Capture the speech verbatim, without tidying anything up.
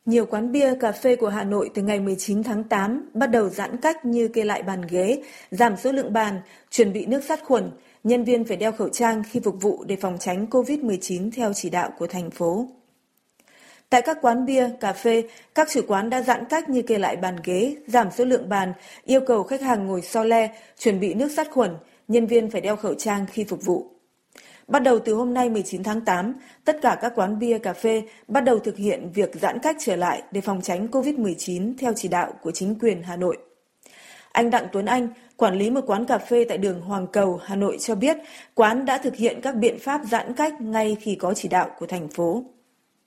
Nhiều quán bia, cà phê của Hà Nội từ ngày mười chín tháng tám bắt đầu giãn cách như kê lại bàn ghế, giảm số lượng bàn, chuẩn bị nước sát khuẩn, nhân viên phải đeo khẩu trang khi phục vụ để phòng tránh covid mười chín theo chỉ đạo của thành phố. Tại các quán bia, cà phê, các chủ quán đã giãn cách như kê lại bàn ghế, giảm số lượng bàn, yêu cầu khách hàng ngồi so le, chuẩn bị nước sát khuẩn, nhân viên phải đeo khẩu trang khi phục vụ. Bắt đầu từ hôm nay mười chín tháng tám, tất cả các quán bia, cà phê bắt đầu thực hiện việc giãn cách trở lại để phòng tránh covid mười chín theo chỉ đạo của chính quyền Hà Nội. Anh Đặng Tuấn Anh, quản lý một quán cà phê tại đường Hoàng Cầu, Hà Nội cho biết quán đã thực hiện các biện pháp giãn cách ngay khi có chỉ đạo của thành phố.